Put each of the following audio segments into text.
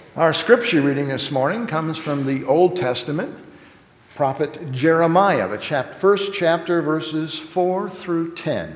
Our scripture reading this morning comes from the Old Testament, prophet Jeremiah, the first chapter, verses 4 through 10.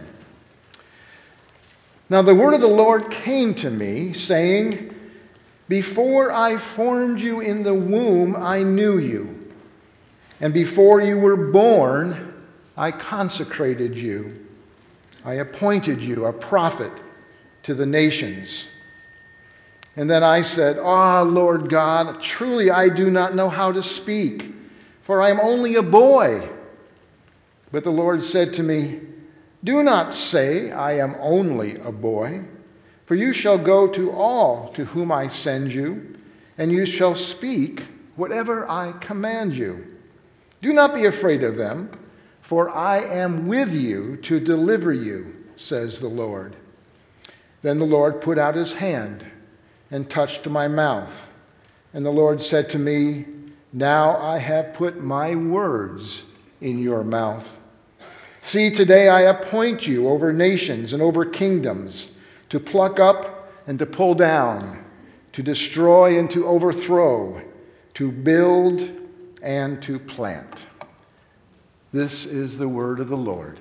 Now the word of the Lord came to me, saying, "Before I formed you in the womb, I knew you. And before you were born, I consecrated you. I appointed you a prophet to the nations." And then I said, Lord God, truly I do not know how to speak, for I am only a boy." But the Lord said to me, "Do not say, I am only a boy, for you shall go to all to whom I send you, and you shall speak whatever I command you. Do not be afraid of them, for I am with you to deliver you, says the Lord." Then the Lord put out his hand and touched my mouth. And the Lord said to me, "Now I have put my words in your mouth. See, today I appoint you over nations and over kingdoms, to pluck up and to pull down, to destroy and to overthrow, to build and to plant." This is the word of the Lord.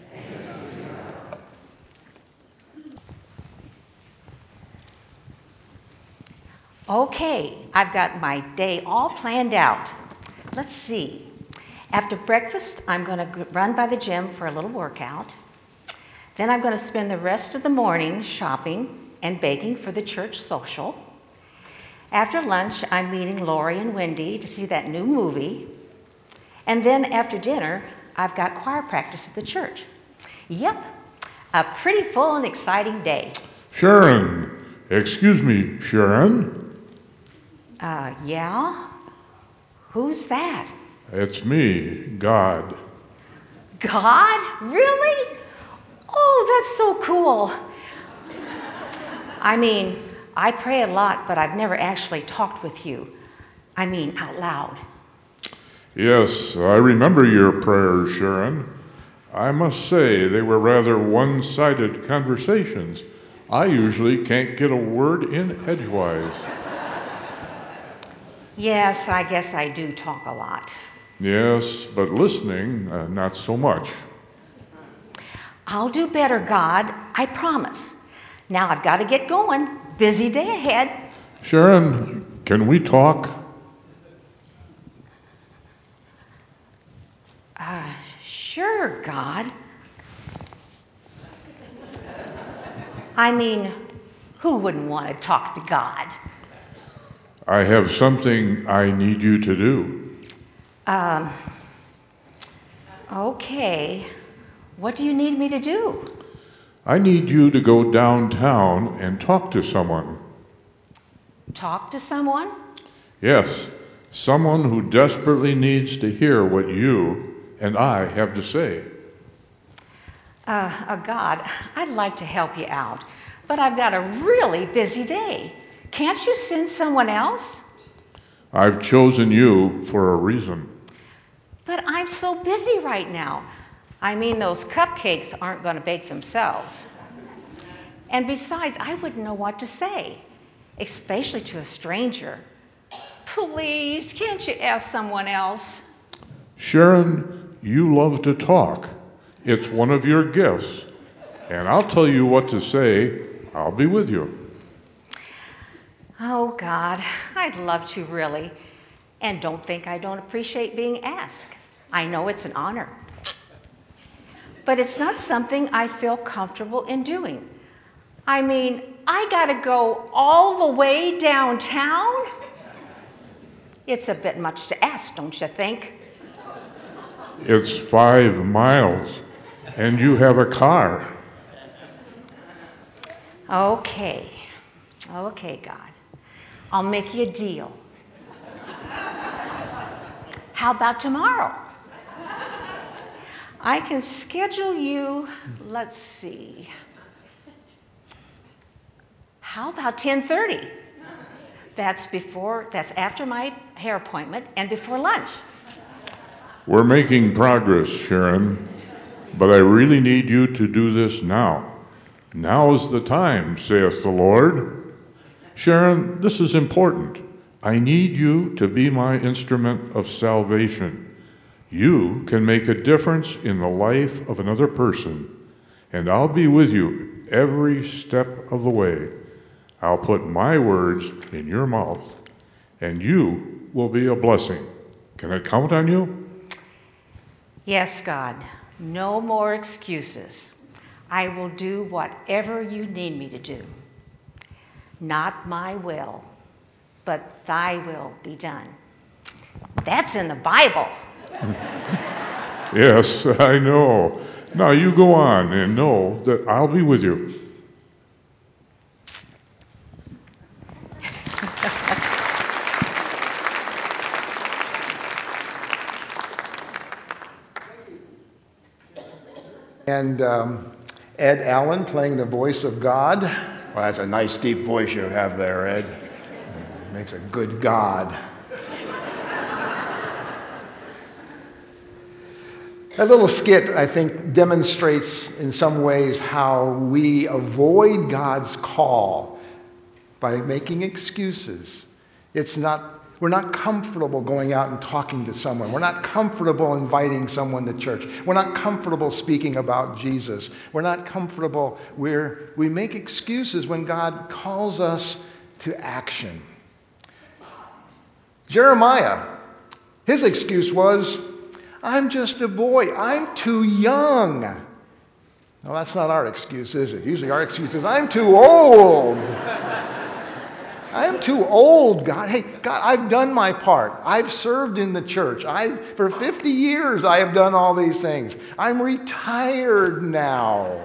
Okay, I've got my day all planned out. Let's see. After breakfast, I'm going to run by the gym for a little workout. Then I'm going to spend the rest of the morning shopping and baking for the church social. After lunch, I'm meeting Lori and Wendy to see that new movie. And then after dinner, I've got choir practice at the church. Yep, a pretty full and exciting day. Sharon, excuse me, Sharon? Yeah? Who's that? It's me, God. God? Really? Oh, that's so cool. I mean, I pray a lot, but I've never actually talked with you. I mean, out loud. Yes, I remember your prayers, Sharon. I must say they were rather one-sided conversations. I usually can't get a word in edgewise. Yes, I guess I do talk a lot. Yes, but listening, not so much. I'll do better, God. I promise. Now I've got to get going. Busy day ahead. Sharon, can we talk? Sure, God. I mean, who wouldn't want to talk to God? I have something I need you to do. Okay. What do you need me to do? I need you to go downtown and talk to someone. Talk to someone? Yes, someone who desperately needs to hear what you and I have to say. God, I'd like to help you out, but I've got a really busy day. Can't you send someone else? I've chosen you for a reason. But I'm so busy right now. I mean, those cupcakes aren't going to bake themselves. And besides, I wouldn't know what to say, especially to a stranger. Please, can't you ask someone else? Sharon, you love to talk. It's one of your gifts. And I'll tell you what to say. I'll be with you. Oh, God, I'd love to, really. And don't think I don't appreciate being asked. I know it's an honor. But it's not something I feel comfortable in doing. I mean, I gotta go all the way downtown? It's a bit much to ask, don't you think? It's 5 miles, and you have a car. Okay, God. I'll make you a deal. How about tomorrow? I can schedule you, let's see. How about 10:30? That's after my hair appointment and before lunch. We're making progress, Sharon, but I really need you to do this now. Now is the time, saith the Lord. Sharon, this is important. I need you to be my instrument of salvation. You can make a difference in the life of another person, and I'll be with you every step of the way. I'll put my words in your mouth, and you will be a blessing. Can I count on you? Yes, God. No more excuses. I will do whatever you need me to do. Not my will, but thy will be done. That's in the Bible. Yes, I know. Now you go on and know that I'll be with you. And Ed Allen playing the voice of God. Well, that's a nice deep voice you have there, Ed. Makes a good God. That little skit, I think, demonstrates in some ways how we avoid God's call by making excuses. We're not comfortable going out and talking to someone. We're not comfortable inviting someone to church. We're not comfortable speaking about Jesus. We're not comfortable where we make excuses when God calls us to action. Jeremiah, his excuse was, I'm just a boy. I'm too young. Well, that's not our excuse, is it? Usually our excuse is, I'm too old. I'm too old, God. Hey, God, I've done my part. I've served in the church. For 50 years, I have done all these things. I'm retired now.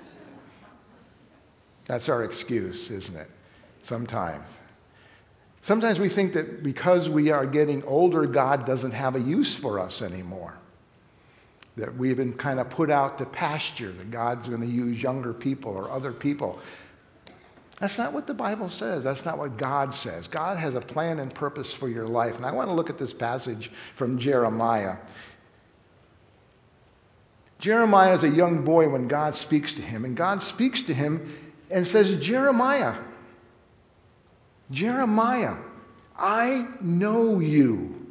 That's our excuse, isn't it? Sometimes. Sometimes we think that because we are getting older, God doesn't have a use for us anymore. That we've been kind of put out to pasture, that God's going to use younger people or other people. That's not what the Bible says. That's not what God says. God has a plan and purpose for your life. And I want to look at this passage from Jeremiah. Jeremiah is a young boy when God speaks to him. And God speaks to him and says, Jeremiah, I know you.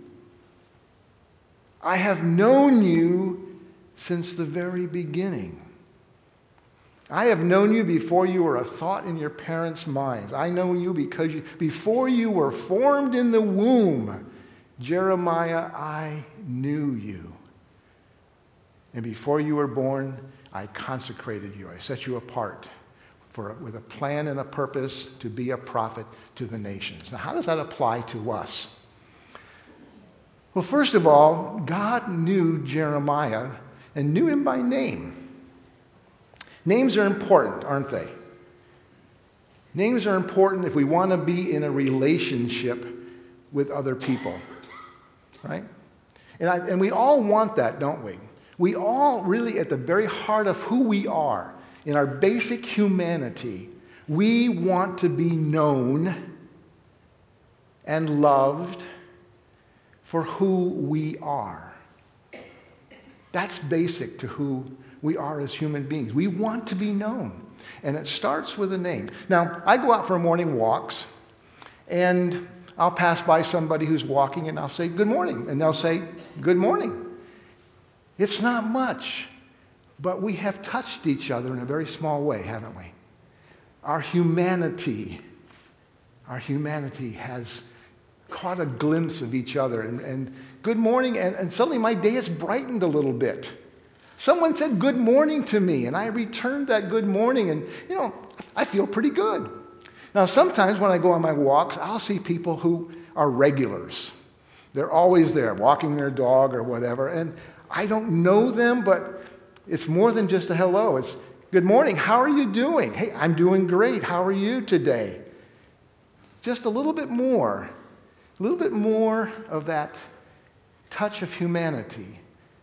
I have known you since the very beginning. I have known you before you were a thought in your parents' minds. I know you because before you were formed in the womb, Jeremiah, I knew you. And before you were born, I consecrated you. I set you apart with a plan and a purpose to be a prophet to the nations. Now, how does that apply to us? Well, first of all, God knew Jeremiah and knew him by name. Names are important, aren't they? Names are important if we want to be in a relationship with other people, right? And we all want that, don't we? We all really, at the very heart of who we are, in our basic humanity, we want to be known and loved for who we are. That's basic to who we are as human beings. We want to be known. And it starts with a name. Now, I go out for morning walks, and I'll pass by somebody who's walking, and I'll say, good morning. And they'll say, good morning. It's not much, but we have touched each other in a very small way, haven't we? Our humanity has caught a glimpse of each other. And good morning, and suddenly my day has brightened a little bit. Someone said good morning to me, and I returned that good morning, and, I feel pretty good. Now, sometimes when I go on my walks, I'll see people who are regulars. They're always there, walking their dog or whatever, and I don't know them, but it's more than just a hello. It's, good morning, how are you doing? Hey, I'm doing great. How are you today? Just a little bit more of that touch of humanity.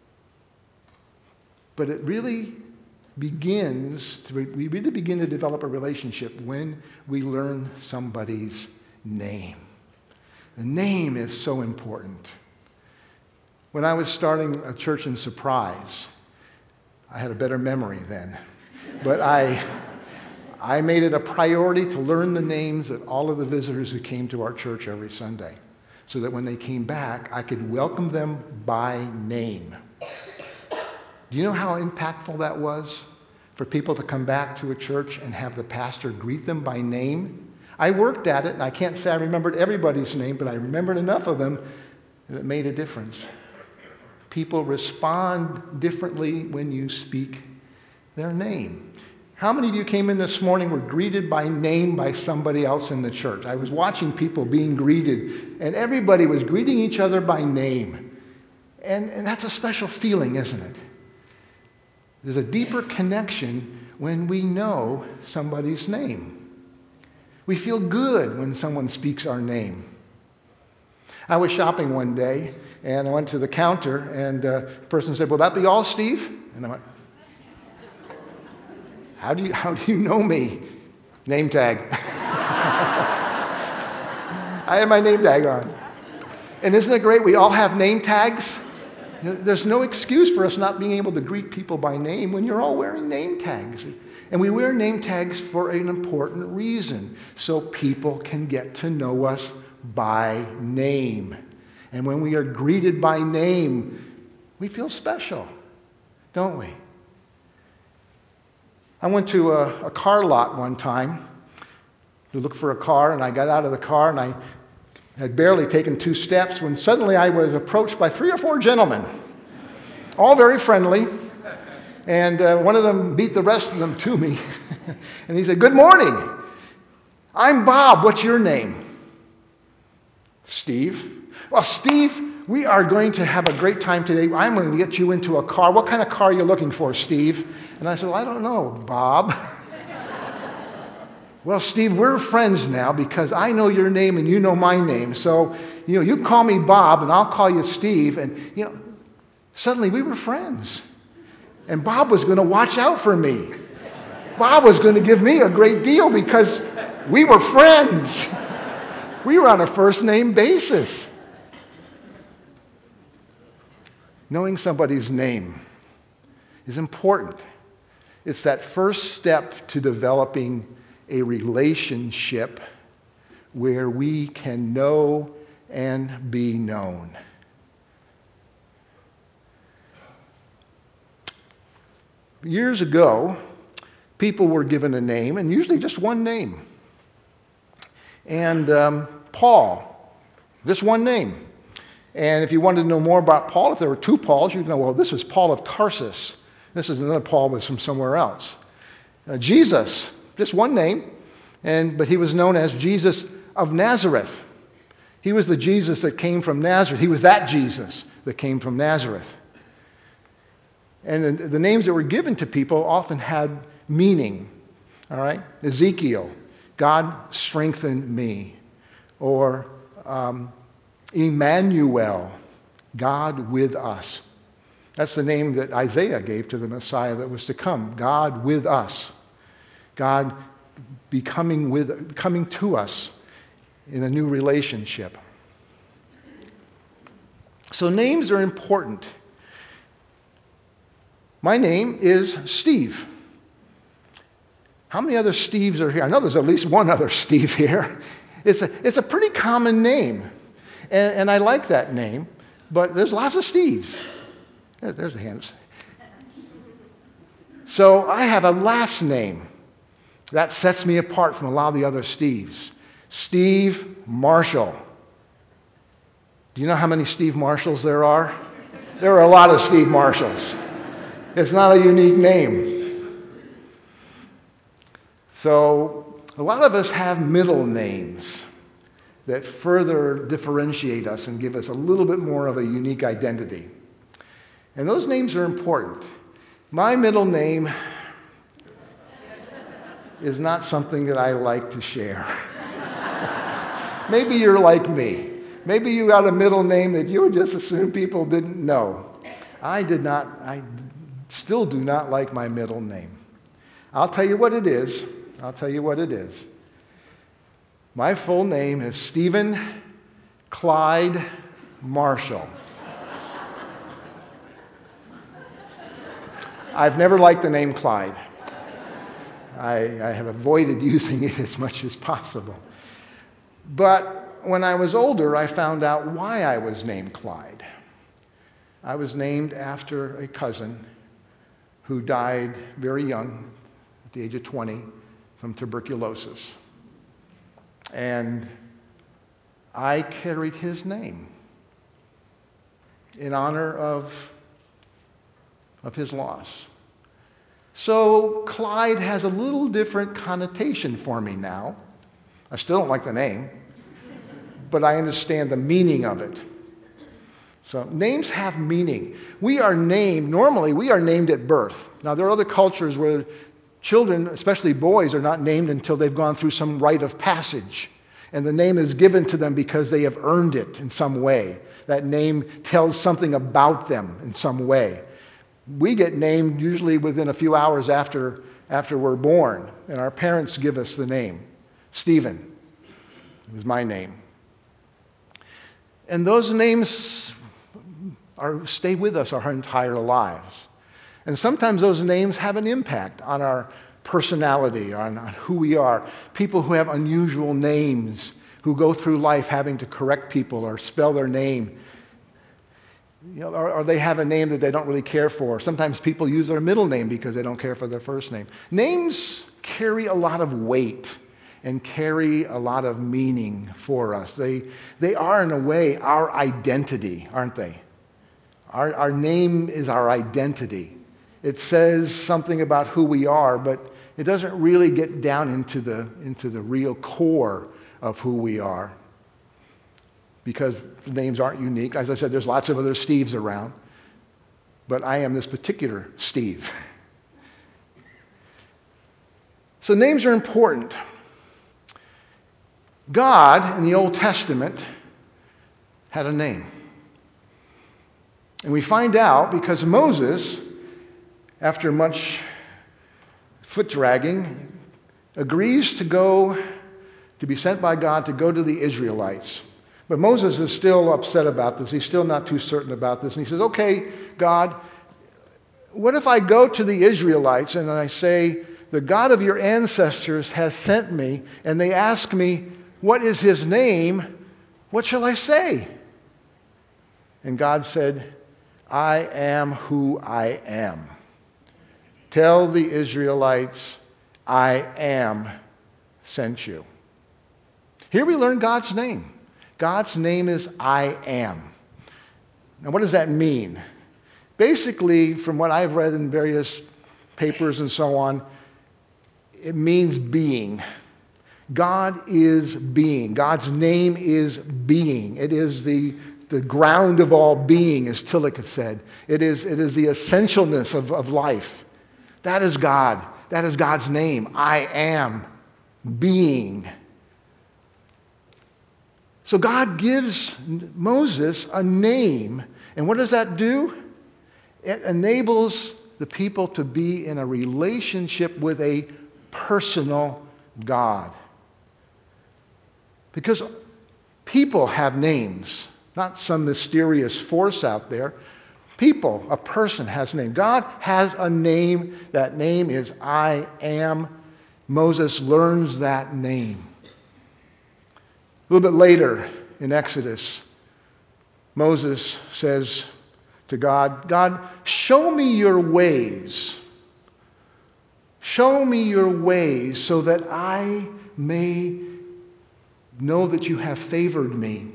But it really we really begin to develop a relationship when we learn somebody's name. The name is so important. When I was starting a church in Surprise, I had a better memory then, but I I made it a priority to learn the names of all of the visitors who came to our church every Sunday, so that when they came back, I could welcome them by name. Do you know how impactful that was for people to come back to a church and have the pastor greet them by name? I worked at it, and I can't say I remembered everybody's name, but I remembered enough of them that it made a difference. People respond differently when you speak their name. How many of you came in this morning, were greeted by name by somebody else in the church? I was watching people being greeted, and everybody was greeting each other by name. And that's a special feeling, isn't it? There's a deeper connection when we know somebody's name. We feel good when someone speaks our name. I was shopping one day, and I went to the counter, and the person said, "Will that be all, Steve?" And I went, How do you know me? Name tag. I had my name tag on. And isn't it great? We all have name tags. There's no excuse for us not being able to greet people by name when you're all wearing name tags. And we wear name tags for an important reason, so people can get to know us by name. And when we are greeted by name, we feel special, don't we? I went to a car lot one time to look for a car, and I got out of the car, and I had barely taken 2 steps when suddenly I was approached by 3 or 4 gentlemen, all very friendly. And one of them beat the rest of them to me. And he said, "Good morning. I'm Bob. What's your name?" "Steve." "Well, Steve, we are going to have a great time today. I'm going to get you into a car. What kind of car are you looking for, Steve?" And I said, "Well, I don't know, Bob." "Well, Steve, we're friends now because I know your name and you know my name. So, you call me Bob and I'll call you Steve." And, suddenly we were friends. And Bob was going to watch out for me. Bob was going to give me a great deal because we were friends. We were on a first-name basis. Knowing somebody's name is important. It's that first step to developing a relationship where we can know and be known. Years ago, people were given a name, and usually just one name. And Paul, just one name. And if you wanted to know more about Paul, if there were 2 Pauls, you'd know, well, this was Paul of Tarsus. This is another Paul was from somewhere else. Jesus, just one name, but he was known as Jesus of Nazareth. He was the Jesus that came from Nazareth. He was that Jesus that came from Nazareth. And the names that were given to people often had meaning, all right? Ezekiel, God strengthened me. Or Emmanuel, God with us. That's the name that Isaiah gave to the Messiah that was to come, God with us. God coming to us in a new relationship. So names are important. My name is Steve. How many other Steves are here? I know there's at least one other Steve here. It's a pretty common name, and I like that name, but there's lots of Steves. There's the hands. So I have a last name that sets me apart from a lot of the other Steves. Steve Marshall. Do you know how many Steve Marshalls there are? There are a lot of Steve Marshalls. It's not a unique name. So a lot of us have middle names that further differentiate us and give us a little bit more of a unique identity. And those names are important. My middle name is not something that I like to share. Maybe you're like me. Maybe you got a middle name that you would just assume people didn't know. I still do not like my middle name. I'll tell you what it is. My full name is Stephen Clyde Marshall. I've never liked the name Clyde. I have avoided using it as much as possible. But when I was older, I found out why I was named Clyde. I was named after a cousin who died very young, at the age of 20, from tuberculosis. And I carried his name in honor of his loss. So Clyde has a little different connotation for me now. I still don't like the name, but I understand the meaning of it. So names have meaning. Normally we are named at birth. Now there are other cultures where children, especially boys, are not named until they've gone through some rite of passage. And the name is given to them because they have earned it in some way. That name tells something about them in some way. We get named usually within a few hours after we're born, and our parents give us the name. Stephen was my name. And those names stay with us our entire lives. And sometimes those names have an impact on our personality, on who we are. People who have unusual names, who go through life having to correct people or spell their name, or they have a name that they don't really care for. Sometimes people use their middle name because they don't care for their first name. Names carry a lot of weight and carry a lot of meaning for us. They are, in a way, our identity, aren't they? Our name is our identity. It says something about who we are, but it doesn't really get down into the real core of who we are, because the names aren't unique. As I said, there's lots of other Steves around, but I am this particular Steve. So names are important. God, in the Old Testament, had a name. And we find out because Moses, after much foot dragging, agrees to be sent by God to go to the Israelites. But Moses is still upset about this. He's still not too certain about this. And he says, okay, God, what if I go to the Israelites and I say, the God of your ancestors has sent me, and they ask me, what is his name? What shall I say? And God said, I am who I am. Tell the Israelites, I am sent you. Here we learn God's name. God's name is I am. Now, what does that mean? Basically, from what I've read in various papers and so on, it means being. God is being. God's name is being. It is the ground of all being, as Tillich said. It is the essentialness of life. That is God. That is God's name. I am being. So God gives Moses a name. And what does that do? It enables the people to be in a relationship with a personal God. Because people have names, not some mysterious force out there. People, a person has a name. God has a name. That name is I am. Moses learns that name. A little bit later in Exodus, Moses says to God, God, show me your ways. Show me your ways so that I may know that you have favored me.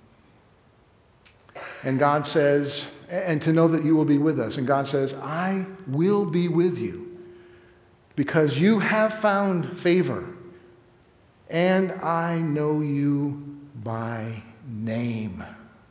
And God says, and to know that you will be with us. And God says, I will be with you because you have found favor and I know you by name.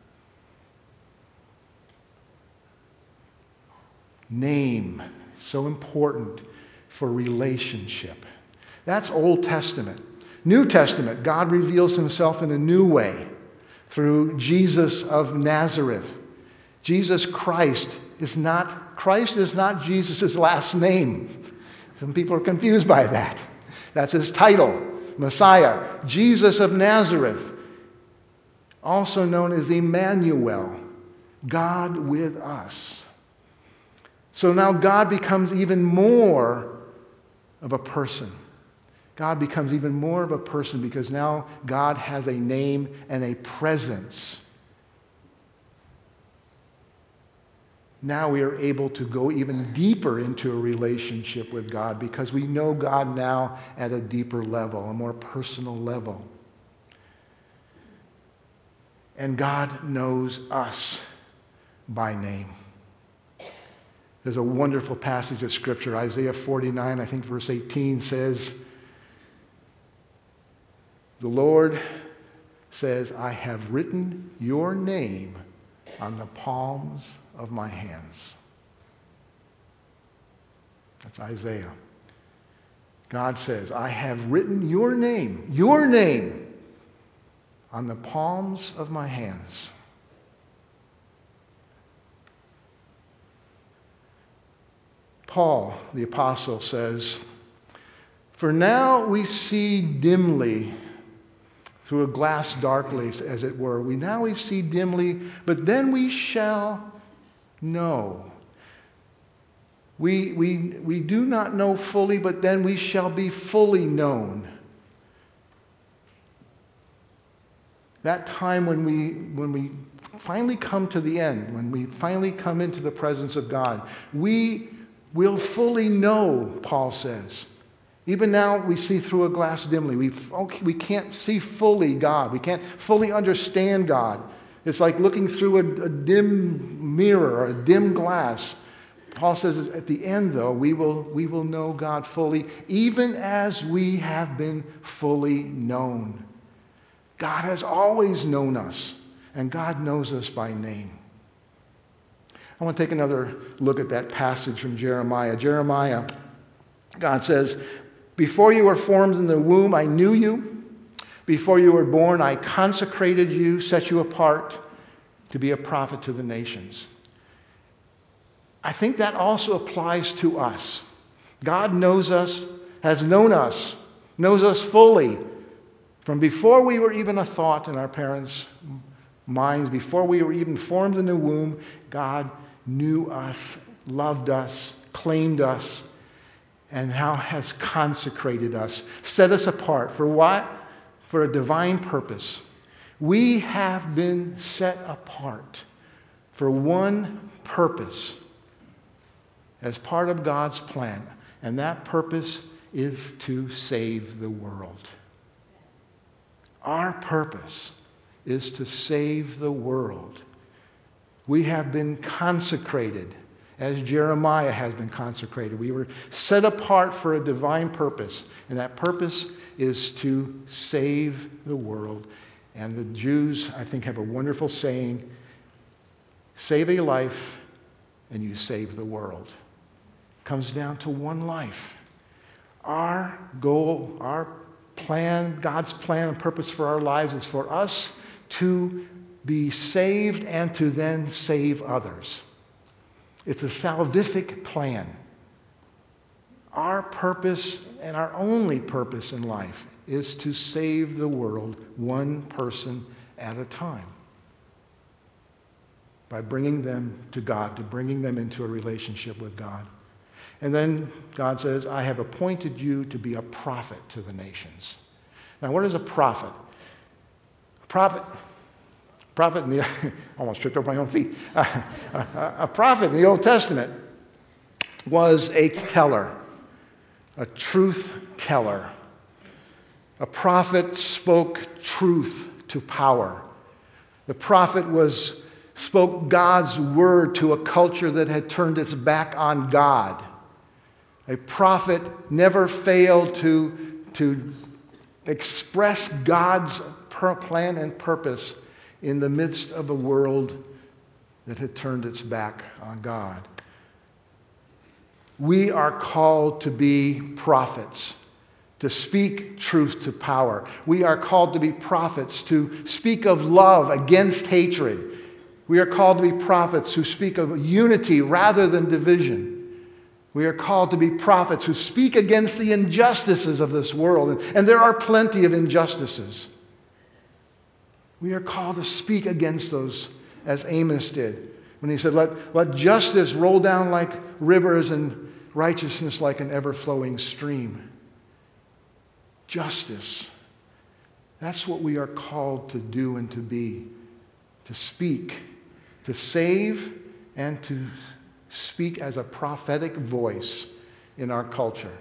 Name, so important for relationship. That's Old Testament. New Testament, God reveals himself in a new way through Jesus of Nazareth. Jesus Christ is not Jesus' last name. Some people are confused by that. That's his title, Messiah. Jesus of Nazareth, also known as Emmanuel, God with us. So now God becomes even more of a person. God becomes even more of a person because now God has a name and a presence. Now we are able to go even deeper into a relationship with God because we know God now at a deeper level, a more personal level. And God knows us by name. There's a wonderful passage of Scripture, Isaiah 49, I think verse 18 says, the Lord says, I have written your name on the palms of my hands. That's Isaiah. God says, I have written your name on the palms of my hands. Paul, the apostle, says, for now we see dimly, through a glass darkly, as it were. Now we see dimly, but then we shall know. We do not know fully, but then we shall be fully known. That time when we finally come to the end, when we finally come into the presence of God, we will fully know, Paul says. Even now we see through a glass dimly. We can't see fully God. We can't fully understand God. It's like looking through a dim mirror or a dim glass. Paul says at the end, though, we will know God fully, even as we have been fully known. God has always known us, and God knows us by name. I want to take another look at that passage from Jeremiah. Jeremiah, God says, before you were formed in the womb, I knew you. Before you were born, I consecrated you, set you apart to be a prophet to the nations. I think that also applies to us. God knows us, has known us, knows us fully. From before we were even a thought in our parents' minds, before we were even formed in the womb, God knew us, loved us, claimed us, and now has consecrated us, set us apart. For what? For a divine purpose. We have been set apart for one purpose as part of God's plan, and that purpose is to save the world. Our purpose is to save the world. We have been consecrated, as Jeremiah has been consecrated. We were set apart for a divine purpose, and that purpose is to save the world. And the Jews, I think, have a wonderful saying, save a life and you save the world. It comes down to one life. Our goal, our plan, God's plan and purpose for our lives is for us to be saved and to then save others. It's a salvific plan. Our purpose and our only purpose in life is to save the world one person at a time by bringing them to God, to bringing them into a relationship with God. And then God says, I have appointed you to be a prophet to the nations. Now, what is a prophet? A prophet in the, almost tripped over my own feet. A prophet in the Old Testament was a teller, a truth teller. A prophet spoke truth to power. The prophet spoke God's word to a culture that had turned its back on God. A prophet never failed to express God's plan and purpose in the midst of a world that had turned its back on God. We are called to be prophets, to speak truth to power. We are called to be prophets, to speak of love against hatred. We are called to be prophets who speak of unity rather than division. We are called to be prophets who speak against the injustices of this world. And there are plenty of injustices. We are called to speak against those, as Amos did, when he said, let justice roll down like rivers and righteousness like an ever-flowing stream. Justice. That's what we are called to do and to be. To speak, to save, and to speak as a prophetic voice in our culture.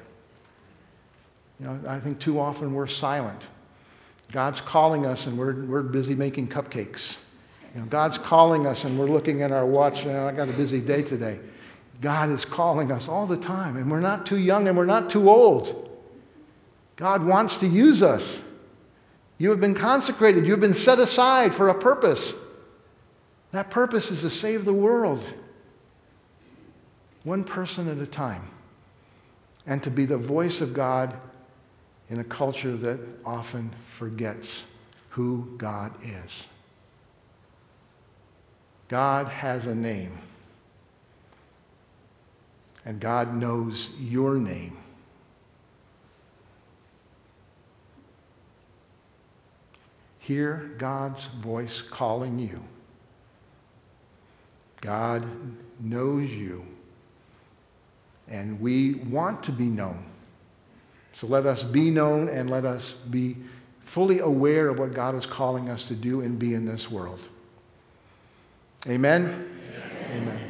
I think too often we're silent. God's calling us and we're busy making cupcakes. God's calling us and we're looking at our watch, I got a busy day today. God is calling us all the time, and we're not too young and we're not too old. God wants to use us. You have been consecrated. You have been set aside for a purpose. That purpose is to save the world, one person at a time, and to be the voice of God in a culture that often forgets who God is. God has a name, and God knows your name. Hear God's voice calling you. God knows you, and we want to be known. So let us be known, and let us be fully aware of what God is calling us to do and be in this world. Amen? Amen. Amen.